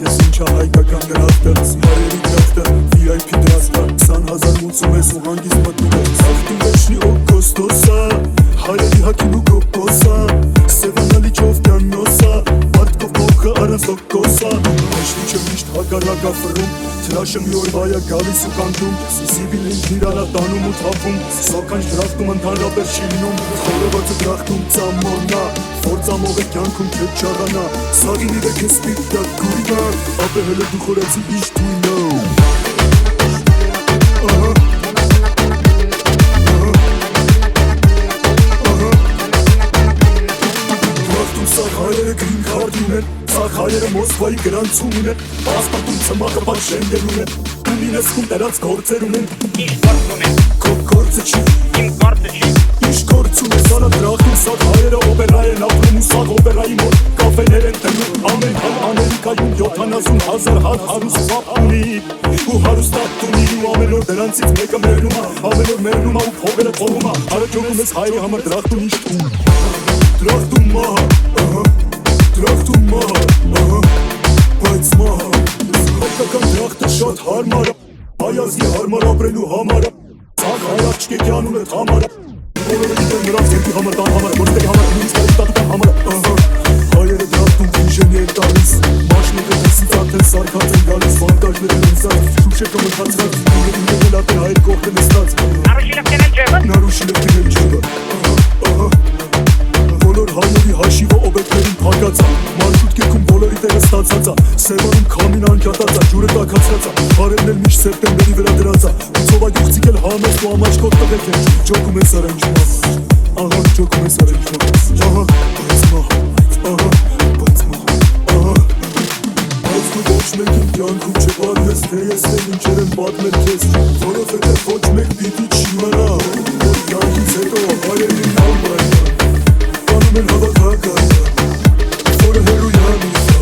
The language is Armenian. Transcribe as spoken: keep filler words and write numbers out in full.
Ես ինչա հայկական գրախտը, սմարերի գրախտը, վի այ փի դրախտը քսան հազար մուծում ես ու հանգիստ մտնում ես Սաղթում վերջնի օգոստոսա, հայերի հակին ու կոպոսա Սևանալի ճովտյանոսա, մարդկով մոխը առանց լոկոսա Մեջնի չեմ միշտ հակարակա ֆրում, թրաշը մի օր վայա գալիս ու կանտում Սիսիվիլ ինքն իրանա տանում ու թափում, սոկանչ դրախտում ընդհանրապես չի լինում Խորովածը դրախտում ծամոնա, ֆործամողը կյանքում քետ չաղանա Սաղինի վեք ես պիտ դատ գուրինա, ապե հելը դու խորացի իշ դույնո Հայերը գրին քարդ ունեն, ծաղ հայերը Մոսկվայի գրանցում ունեն Պասպարտում ծմաղը բար շենգել ունեն Ու մինեսկում տերած գործեր ունեն Իշ գործ ունեն Քո գործը չի, իմ գործը չի իշ գործ ունես, անա դրախտում սաղ հայերը օպերա են ապրում ու սաղ օպերայի մոտ կաֆեներ են տնում Ամեն հալ Ամերիկայում յոթանասուն հազար հատ հարուստ վապ ունի Ու հարուստատ ունի ու ամեն օր դրանցից մեկը մերնում ա Ամեն օր մերնում ա ու փողերը թողում ա Հարաճոնում ես հայերի համար դրախտում իշ տուն Դրախտում մահա, ահա Դրախտում մահա, ահա Բայց մահա Հայկական դրախտը շատ հարմար ա Հայ ազգի հարմար ապրելու համար ա Ծաղ հայ աչկեկի անուն էդ համար ա Բոլորը գիտեն նրանց երկի համար տան համար Որտերի համար նույնիսկ այդ տատուտան համար ահա Հայերը դրախտում վիժենի են տալիս Մաշնիկը դեսից արդեն սարքած են գալիս Վանտաժներ են ընծած, շուշեկը մթացրած Ուղերին եղել արդեն հայր կողքը նստած Նարուշիլև կենել ջևը Նարուշիլև կենել ջևը Ահա, ահա Բոլոր հայերի հաշիվը օբեկտներին փակածա Մարշուտ կերքում բոլորի տեղը ստացածա Սևանում քամին անջատածա, ջուրը տաքացրածա Բարերն էլ միշտ սեպտեմբերի վրա դրածա Ու ծովագյուղցիկ էլ համեստ ու ամաչկոտ տղեկ են Ջոկում ես արանջ մահ Ահա, ջոկում ես արանջ մահ Ահա, բայց մահ Ահա, բայց մահ Ահա Բայց դու ոչ մեկին կյանքում չպատմես Թե ես էլ ինչեր եմ պատմել քեզ Որովհետև ոչ մեկ պիտի չիմանա Որ կյանքից հետո հայերին նալ բայնա Անում են հավաքակայա Որը հերույան իզա